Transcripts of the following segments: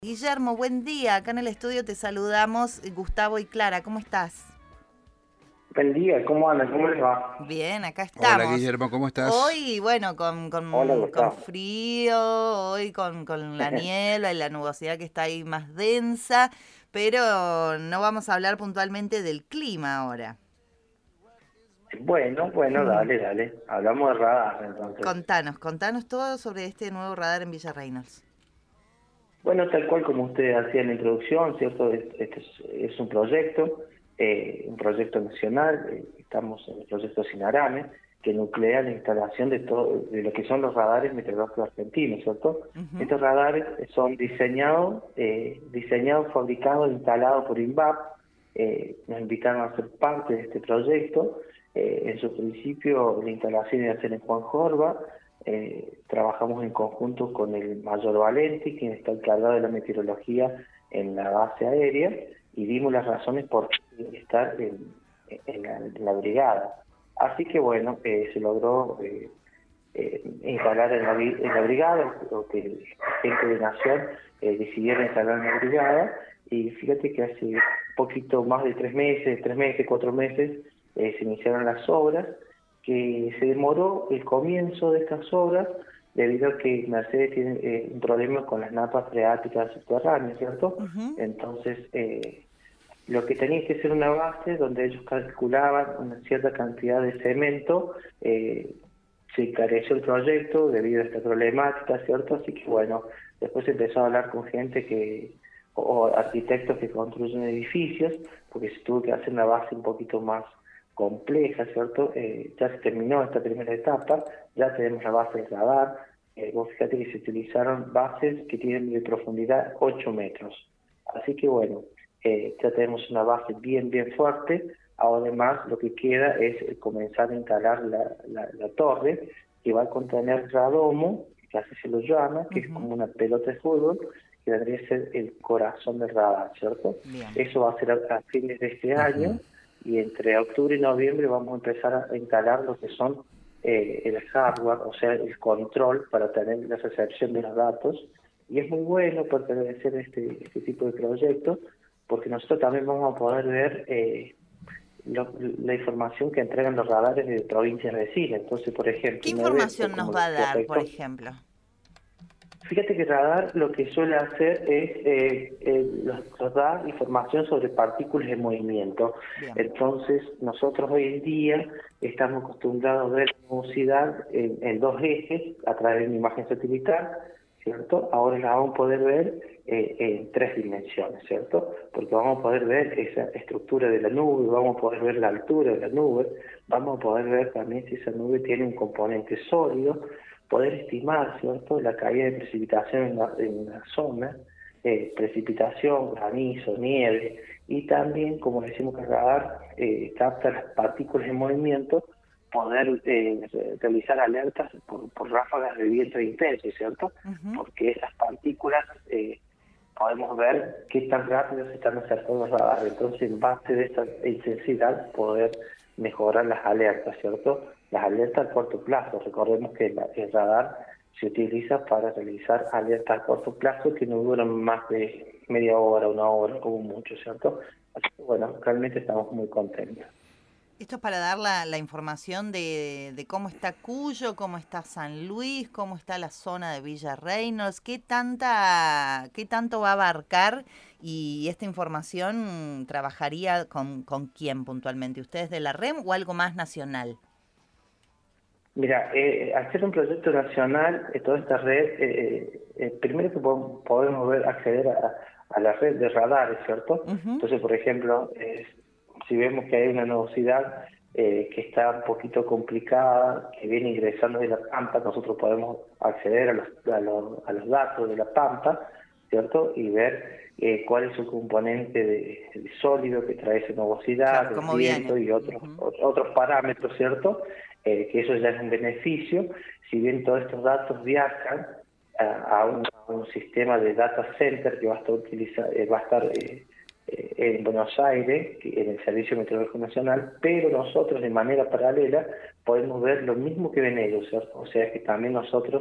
Guillermo, buen día. Acá en el estudio te saludamos Gustavo y Clara. ¿Cómo estás? Buen día, ¿cómo andan? ¿Cómo les va? Bien, acá Hola estamos. Guillermo, ¿cómo estás? Hoy, bueno, Hola, con Gustavo. frío, hoy con la niebla y la nubosidad que está ahí más densa, pero no vamos a hablar puntualmente del clima ahora. Bueno, dale. Hablamos de radar, entonces. Contanos todo sobre este nuevo radar en Villa Reynolds. Bueno, tal cual como usted hacía en la introducción, ¿cierto? Este es un proyecto nacional. Estamos en el proyecto Sinarame, que nuclea la instalación de lo que son los radares meteorológicos argentinos, ¿cierto? Ujú. Estos radares son diseñados, fabricados, instalados por INVAP. Nos invitaron a ser parte de este proyecto. En su principio, la instalación iba a ser en Juan Jorba. Trabajamos en conjunto con el mayor Valenti, quien está encargado de la meteorología en la base aérea, y dimos las razones por qué estar en la brigada. Así que bueno, se logró instalar en la brigada, o que gente de Nación decidieron instalar en la brigada, y fíjate que hace poquito más de 3 meses, 4 meses, se iniciaron las obras, que se demoró el comienzo de estas obras debido a que Mercedes tiene un problema con las napas freáticas subterráneas, ¿cierto? Ujú. Entonces, lo que tenía que ser una base donde ellos calculaban una cierta cantidad de cemento, se encareció el proyecto debido a esta problemática, ¿cierto? Así que bueno, después se empezó a hablar con gente o arquitectos que construyen edificios, porque se tuvo que hacer una base un poquito más compleja, ¿cierto? Ya se terminó esta primera etapa, ya tenemos la base del radar. Vos fíjate que se utilizaron bases que tienen de profundidad 8 metros. Así que bueno, ya tenemos una base bien fuerte. Además, lo que queda es comenzar a instalar la torre, que va a contener radomo, que así se lo llama, que es Ujú. como una pelota de fútbol, que vendría a ser el corazón del radar, ¿cierto? Bien. Eso va a ser a fines de este año, Ujú. y entre octubre y noviembre vamos a empezar a instalar lo que son el hardware, o sea, el control para tener la recepción de los datos. Y es muy bueno pertenecer a este tipo de proyectos, porque nosotros también vamos a poder ver la información que entregan los radares de provincias vecinas. Entonces, por ¿Qué ejemplo, un evento información nos como va el a que dar, por afectó. ejemplo? Fíjate que radar lo que suele hacer es nos da información sobre partículas en movimiento. Bien. Entonces, nosotros hoy en día estamos acostumbrados a ver la nubosidad en dos ejes a través de una imagen satelital, ¿cierto? Ahora la vamos a poder ver en 3 dimensiones, ¿cierto? Porque vamos a poder ver esa estructura de la nube, vamos a poder ver la altura de la nube, vamos a poder ver también si esa nube tiene un componente sólido, poder estimar, ¿cierto?, la caída de precipitación en la zona, precipitación, granizo, nieve, y también, como decimos que el radar capta las partículas en movimiento, poder realizar alertas por ráfagas de viento intenso, ¿cierto? Ujú. Porque esas partículas podemos ver qué tan rápido se están acercando al radar. Entonces, en base de esa intensidad, poder mejorar las alertas, ¿cierto? Las alertas a corto plazo. Recordemos que el radar se utiliza para realizar alertas a corto plazo que no duran más de media hora, una hora, como mucho, ¿cierto? Así que, bueno, realmente estamos muy contentos. Esto es para dar la información de cómo está Cuyo, cómo está San Luis, cómo está la zona de Villa Reynolds, qué tanto va a abarcar, y esta información trabajaría con quién puntualmente, ¿ustedes de la REM o algo más nacional? Mira, al ser un proyecto nacional, toda esta red, primero que podemos acceder a la red de radares, ¿cierto? Ujú. Entonces, por ejemplo, si vemos que hay una nubosidad que está un poquito complicada, que viene ingresando de la Pampa, nosotros podemos acceder a los datos de la Pampa, ¿cierto? Y ver cuál es su componente de sólido que trae esa nubosidad, Claro, el cómo viene. viento y Ujú. otros parámetros, ¿cierto? Que eso ya es un beneficio. Si bien todos estos datos viajan a un sistema de data center que va a estar en Buenos Aires, en el Servicio Meteorológico Nacional, pero nosotros de manera paralela podemos ver lo mismo que ven ellos, ¿cierto? O sea que también nosotros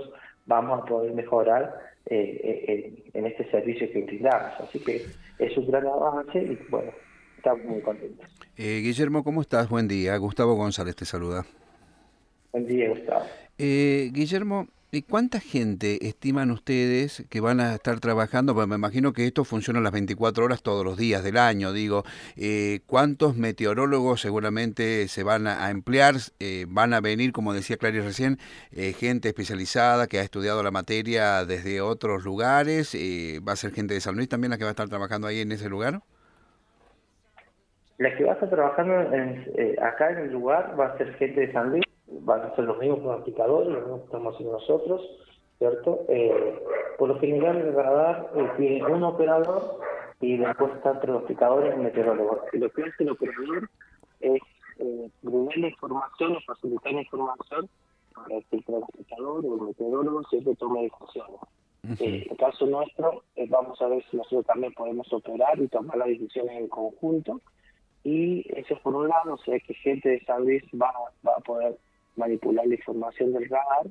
vamos a poder mejorar en este servicio que brindamos. Así que es un gran avance y bueno, estamos muy contentos. Guillermo, ¿cómo estás? Buen día. Gustavo González te saluda. Buen día, Gustavo. Guillermo, ¿y cuánta gente estiman ustedes que van a estar trabajando? Pues me imagino que esto funciona las 24 horas todos los días del año. Digo, ¿cuántos meteorólogos seguramente se van a emplear? Van a venir, como decía Clary recién, gente especializada que ha estudiado la materia desde otros lugares. ¿Va a ser gente de San Luis también la que va a estar trabajando ahí en ese lugar? La que va a estar trabajando acá en el lugar va a ser gente de San Luis, van a ser los mismos pronosticadores, los mismos que estamos haciendo nosotros, ¿cierto? Por lo general el radar tiene un operador y después están pronosticadores y meteorólogos. Y lo que hace el operador es brindar la información o facilitar la información para que el pronosticador o el meteorólogo siempre tome decisiones. En el caso nuestro, vamos a ver si nosotros también podemos operar y tomar las decisiones en conjunto. Y eso por un lado, o sea que gente de San Luis va a poder manipular la información del radar,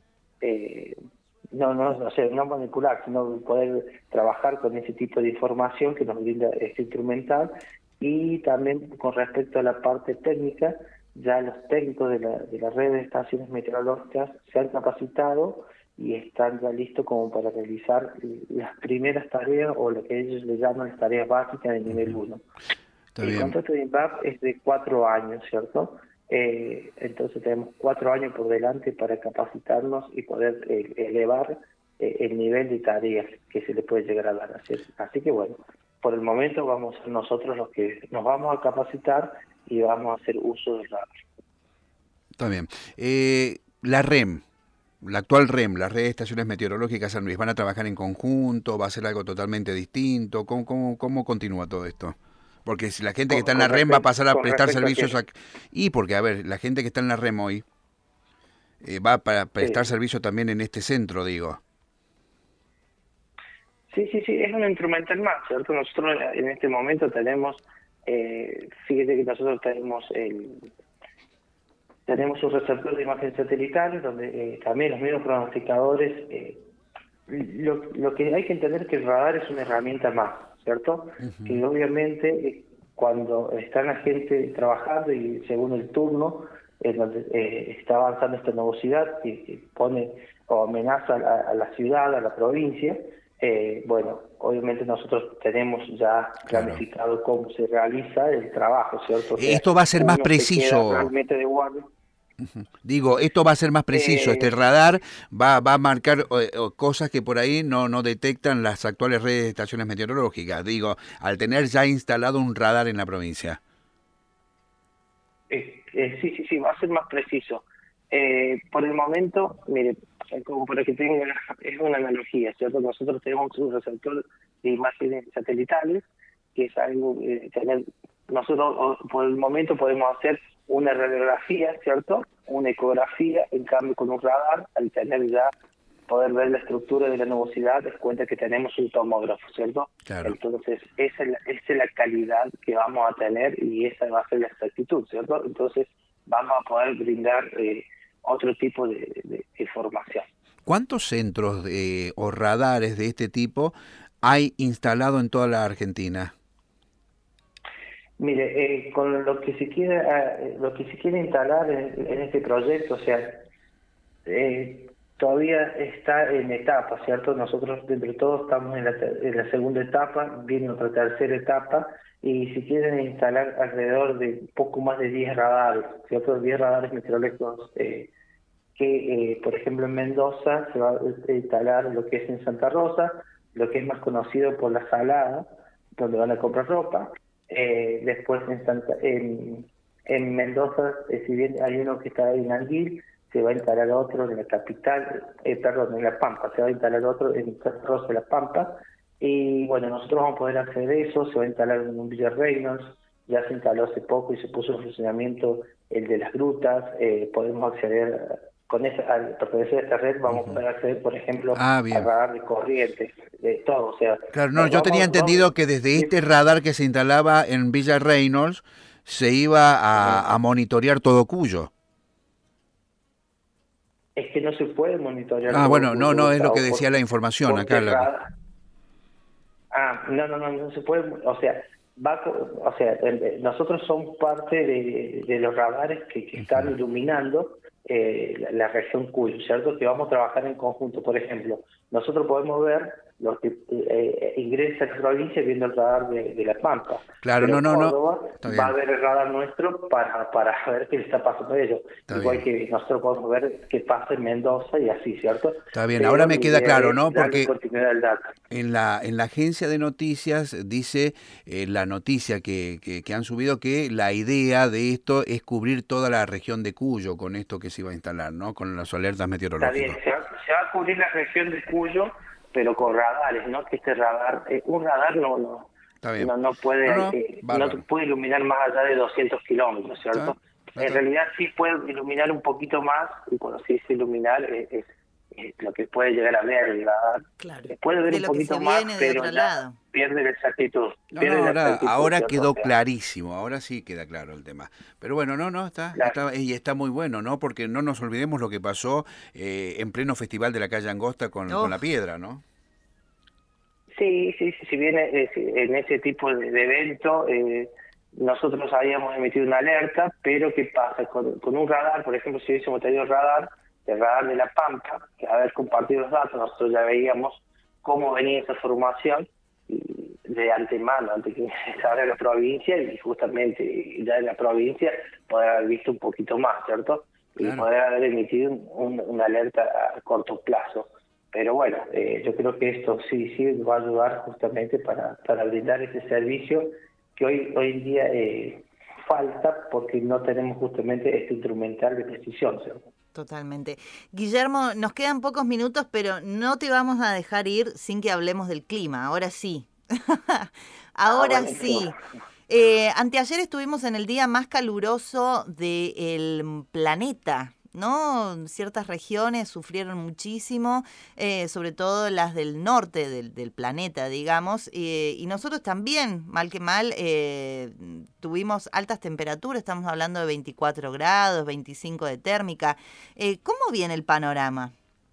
no manipular, sino poder trabajar con ese tipo de información que nos brinda este instrumental. Y también con respecto a la parte técnica, ya los técnicos de la red de estaciones meteorológicas se han capacitado y están ya listos como para realizar las primeras tareas o lo que ellos le llaman las tareas básicas de nivel 1. El contrato de INVAP es de 4 años, ¿cierto? Entonces tenemos 4 años por delante para capacitarnos y poder elevar el nivel de tareas que se le puede llegar a dar. Así que bueno, por el momento vamos a ser nosotros los que nos vamos a capacitar y vamos a hacer uso del radar. Está bien. La REM, la actual REM, la Red de Estaciones Meteorológicas San Luis, ¿van a trabajar en conjunto? ¿Va a ser algo totalmente distinto? ¿Cómo continúa todo esto? Porque si la gente que está en la REM va a pasar a prestar servicios y porque, a ver, la gente que está en la REM hoy va a prestar servicio también en este centro, digo. Sí, es un instrumental más, ¿cierto? Nosotros en este momento tenemos, fíjate que nosotros tenemos un receptor de imagen satelital donde también los mismos pronosticadores, lo que hay que entender es que el radar es una herramienta más, ¿cierto? Que obviamente cuando está la gente trabajando y según el turno en donde está avanzando esta nubosidad que pone o amenaza a la ciudad, a la provincia, bueno, obviamente nosotros tenemos ya planificado cómo se realiza el trabajo, ¿cierto? O sea, esto va a ser más preciso. Realmente de guardia. Digo, esto va a ser más preciso, este radar va a marcar cosas que por ahí no detectan las actuales redes de estaciones meteorológicas, digo, al tener ya instalado un radar en la provincia. Sí, va a ser más preciso. Por el momento, mire, como para que tenga, es una analogía, ¿cierto? Nosotros tenemos un receptor de imágenes satelitales, que es algo, nosotros por el momento podemos hacer una radiografía, ¿cierto? Una ecografía, en cambio con un radar, al tener ya, poder ver la estructura de la nubosidad, es cuenta que tenemos un tomógrafo, ¿cierto? Claro. Entonces, esa es la calidad que vamos a tener y esa va a ser la exactitud, ¿cierto? Entonces, vamos a poder brindar otro tipo de información. ¿Cuántos centros o radares de este tipo hay instalado en toda la Argentina? Mire, con lo que se quiere instalar en este proyecto, o sea, todavía está en etapa, ¿cierto? Nosotros dentro de todo estamos en la segunda etapa, viene otra tercera etapa, y si quieren instalar alrededor de poco más de 10 radares, ¿cierto? 10 radares meteorológicos que, por ejemplo, en Mendoza se va a instalar lo que es en Santa Rosa, lo que es más conocido por La Salada, donde van a comprar ropa. Después en Mendoza, si bien hay uno que está en Anguil, se va a instalar otro en la capital, en La Pampa, se va a instalar otro en Santa Rosa de La Pampa, y bueno, nosotros vamos a poder acceder a eso, se va a instalar en un Villa Reynolds, ya se instaló hace poco y se puso en funcionamiento el de las grutas, podemos acceder al pertenecer a esta red, vamos a poder acceder, por ejemplo, al radar de corriente, de todo, o sea... Claro, no, yo tenía entendido que desde este radar que se instalaba en Villa Reynolds se iba a monitorear todo Cuyo. Es que no se puede monitorear. Ah, bueno, no es lo que o decía la información acá. No se puede, o sea, nosotros somos parte de los radares que están iluminando la región Cuyo, ¿cierto? Que vamos a trabajar en conjunto. Por ejemplo, nosotros podemos ver los que ingresan a la provincia viendo el radar de La Pampa. Claro, pero Córdoba va a ver el radar nuestro para ver qué le está pasando a ellos. Igual que nosotros podemos ver qué pasa en Mendoza y así, ¿cierto? Está bien, ahora me queda claro, ¿no? Porque continuidad del dato. En la agencia de noticias dice la noticia que han subido que la idea de esto es cubrir toda la región de Cuyo con esto que se iba a instalar, ¿no? Con las alertas meteorológicas. Está bien, se va a cubrir la región de Cuyo, pero con radares, ¿no? Que este radar, un radar no puede iluminar más allá de 200 kilómetros, ¿cierto? En realidad sí puede iluminar un poquito más, y cuando se dice iluminar es lo que puede llegar a ver el radar. Claro. Puede ver un poquito más, pero ya pierde la exactitud. Ahora quedó clarísimo, ahora sí queda claro el tema. Pero bueno, está muy bueno, ¿no? Porque no nos olvidemos lo que pasó en pleno Festival de la Calle Angosta con la piedra, ¿no? Sí, si bien en ese tipo de evento nosotros habíamos emitido una alerta, pero ¿qué pasa? Con un radar, por ejemplo, si hubiésemos tenido el radar de La Pampa, que haber compartido los datos, nosotros ya veíamos cómo venía esa formación de antemano, antes que se abra la provincia, y justamente ya en la provincia poder haber visto un poquito más, ¿cierto? Claro. Y poder haber emitido una alerta a corto plazo. Pero bueno, yo creo que esto sí va a ayudar justamente para brindar ese servicio que hoy en día falta, porque no tenemos justamente este instrumental de precisión, ¿cierto? Totalmente. Guillermo, nos quedan pocos minutos, pero no te vamos a dejar ir sin que hablemos del clima. Ahora sí. Ahora sí. Anteayer estuvimos en el día más caluroso del planeta, ¿no? Ciertas regiones sufrieron muchísimo, sobre todo las del norte del planeta, digamos, y nosotros también, mal que mal, tuvimos altas temperaturas, estamos hablando de 24 grados, 25 de térmica. ¿Cómo viene el panorama?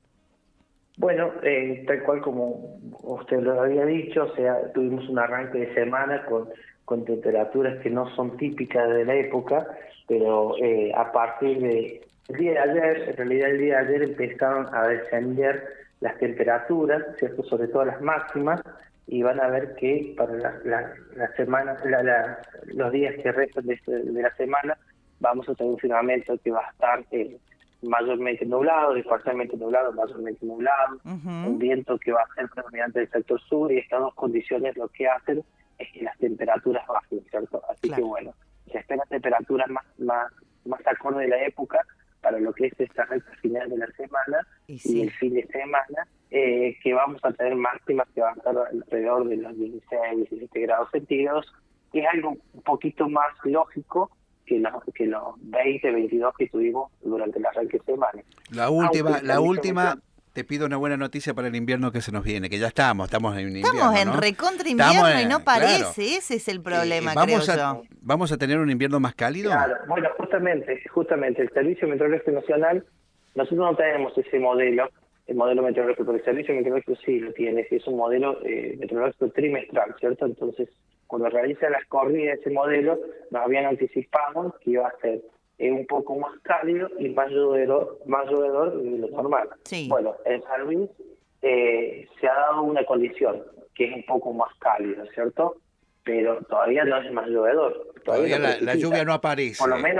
Bueno, tal cual como usted lo había dicho, o sea, tuvimos un arranque de semana con temperaturas que no son típicas de la época, pero a partir de el día de ayer, en realidad el día de ayer empezaron a descender las temperaturas, ¿cierto? Sobre todo las máximas, y van a ver que para la semana, los días que restan de la semana, vamos a tener un firmamento que va a estar mayormente nublado, parcialmente nublado, mayormente nublado, un viento que va a ser predominante del sector sur, y estas dos condiciones lo que hacen es que las temperaturas bajen, ¿cierto? Así que bueno, se esperan temperaturas más acorde de la época para lo que es esta recta final de la semana y el fin de semana, que vamos a tener máximas que van a estar alrededor de los 16, 17 grados centígrados, que es algo un poquito más lógico que los 20, 22 que tuvimos durante el arranque de semana. La última, te pido una buena noticia para el invierno que se nos viene, que ya estamos en invierno. Estamos en recontra invierno y no parece, claro. Ese es el problema, creo yo. ¿Vamos a tener un invierno más cálido? Claro, bueno, justamente el Servicio Meteorológico Nacional, nosotros no tenemos ese modelo, el modelo meteorológico, pero el Servicio Meteorológico sí lo tiene, es un modelo meteorológico trimestral, ¿cierto? Entonces, cuando realizan las corridas de ese modelo, nos habían anticipado que iba a ser un poco más cálido y más llovedor de lo normal. Sí. Bueno, en San Luis se ha dado una condición que es un poco más cálida, ¿cierto? Pero todavía no es más llovedor. Todavía la lluvia no aparece. Por lo menos...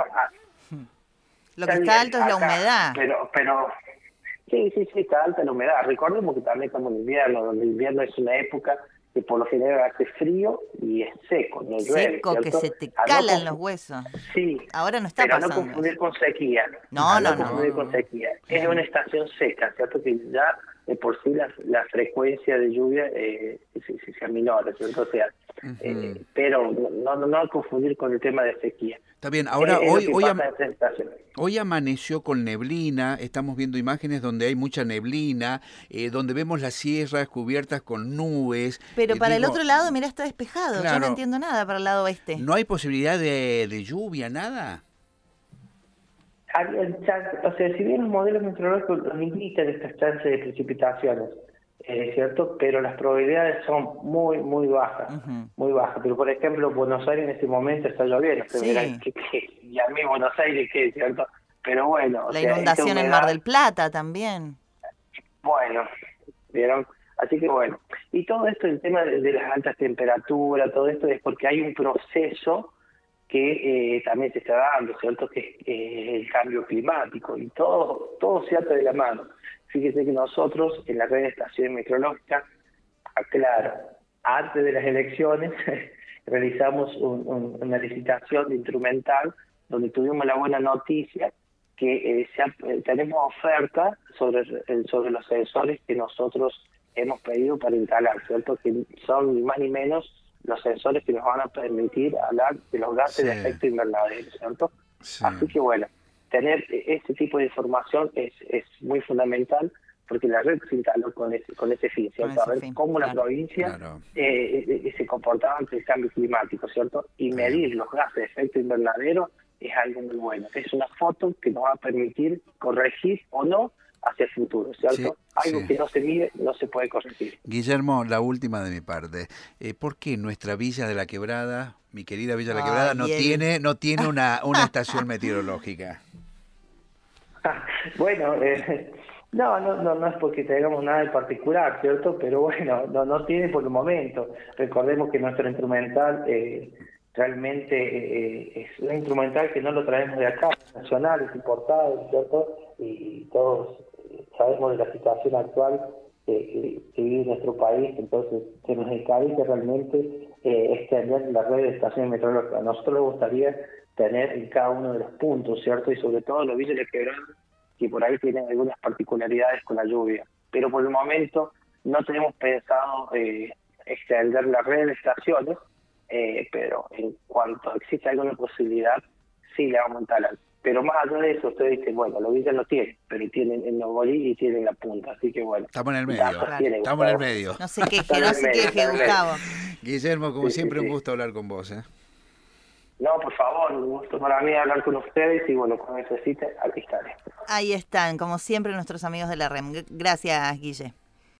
Lo que está alto es la humedad. Pero sí, está alta la humedad. Recordemos que también estamos en invierno, donde el invierno es una época que por lo general hace frío y es seco, no llueve. Seco, que se te calan los huesos. Sí. Ahora no está pero pasando. No confundir con sequía. No confundir con sequía. Es una estación seca, ¿cierto? Que ya de por sí la frecuencia de lluvia se aminora, ¿cierto? O sea, pero no confundir con el tema de sequía. Está bien, ahora hoy amaneció con neblina, estamos viendo imágenes donde hay mucha neblina, donde vemos las sierras cubiertas con nubes. Pero para el otro lado, mira, está despejado, claro, yo no entiendo nada para el lado oeste. ¿No hay posibilidad de lluvia, nada? había chances, o sea, si bien los modelos meteorológicos nos limitan estas chances de precipitaciones, ¿cierto? Pero las probabilidades son muy, muy bajas, muy bajas. Pero, por ejemplo, Buenos Aires en este momento está lloviendo. Ustedes dirán, y a mí Buenos Aires, ¿qué? ¿Cierto? Pero bueno, la inundación en Mar del Plata también. Bueno, ¿vieron? Así que bueno, y todo esto, el tema de las altas temperaturas, todo esto es porque hay un proceso que también se está dando, ¿cierto? Que es el cambio climático, y todo se ata de la mano. Fíjese que nosotros en la red de estaciones meteorológicas, aclaro, antes de las elecciones realizamos una licitación de instrumental donde tuvimos la buena noticia que tenemos oferta sobre los sensores que nosotros hemos pedido para instalar, ¿cierto? Que son ni más ni menos los sensores que nos van a permitir hablar de los gases de efecto invernadero, ¿cierto? Sí. Así que bueno, tener este tipo de información es muy fundamental, porque la red se instaló con ese fin, ¿cierto? A ver cómo la provincia se comportaba ante el cambio climático, ¿cierto? Y medir los gases de efecto invernadero es algo muy bueno. Es una foto que nos va a permitir corregir o no hacia el futuro, ¿cierto? Algo que no se mide no se puede corregir. Guillermo, la última de mi parte. ¿Por qué nuestra Villa de la Quebrada, mi querida Villa de la Quebrada, no tiene una estación meteorológica? Bueno, no es porque tengamos nada en particular, ¿cierto? Pero bueno, no tiene por el momento. Recordemos que nuestro instrumental realmente es un instrumental que no lo traemos de acá, es nacional, es importado, ¿cierto? Y todos sabemos de la situación actual que vive nuestro país, entonces se nos encarece realmente extender la red de estaciones meteorológicas. A nosotros nos gustaría tener en cada uno de los puntos, ¿cierto? Y sobre todo los villas de Quebrada, que por ahí tienen algunas particularidades con la lluvia. Pero por el momento no tenemos pensado extender la red de estaciones, pero en cuanto existe alguna posibilidad, sí le vamos a instalar. Pero más allá de eso, ustedes dicen, bueno, los villas no tienen, pero tienen el Nogolí y tienen la punta, así que bueno. Estamos en el medio, estamos en el medio. No se queje, Gustavo. Guillermo, como siempre, un gusto hablar con vos, No, por favor, un gusto para mí hablar con ustedes y bueno, cuando necesiten, aquí estaré. Ahí están, como siempre, nuestros amigos de la REM. Gracias, Guille.